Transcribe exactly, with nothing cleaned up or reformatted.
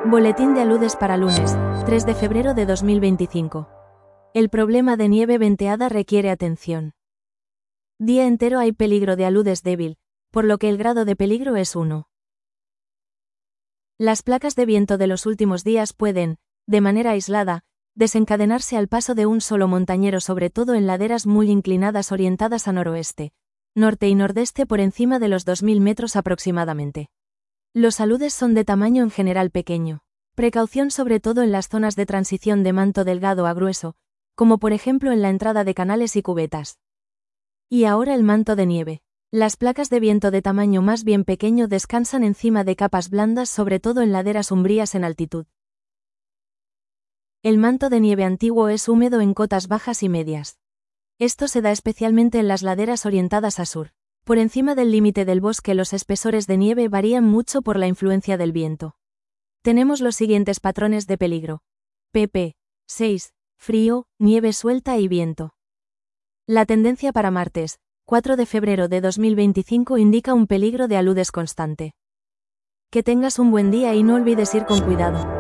Boletín de aludes para lunes, tres de febrero de dos mil veinticinco. El problema de nieve venteada requiere atención. Día entero hay peligro de aludes débil, por lo que el grado de peligro es uno. Las placas de viento de los últimos días pueden, de manera aislada, desencadenarse al paso de un solo montañero, sobre todo en laderas muy inclinadas orientadas a noroeste, norte y nordeste por encima de los dos mil metros aproximadamente. Los aludes son de tamaño en general pequeño. Precaución sobre todo en las zonas de transición de manto delgado a grueso, como por ejemplo en la entrada de canales y cubetas. Y ahora el manto de nieve. Las placas de viento de tamaño más bien pequeño descansan encima de capas blandas, sobre todo en laderas umbrías en altitud. El manto de nieve antiguo es húmedo en cotas bajas y medias. Esto se da especialmente en las laderas orientadas a sur. Por encima del límite del bosque los espesores de nieve varían mucho por la influencia del viento. Tenemos los siguientes patrones de peligro. pp seis. Frío, nieve suelta y viento. La tendencia para martes, cuatro de febrero de dos mil veinticinco, indica un peligro de aludes constante. Que tengas un buen día y no olvides ir con cuidado.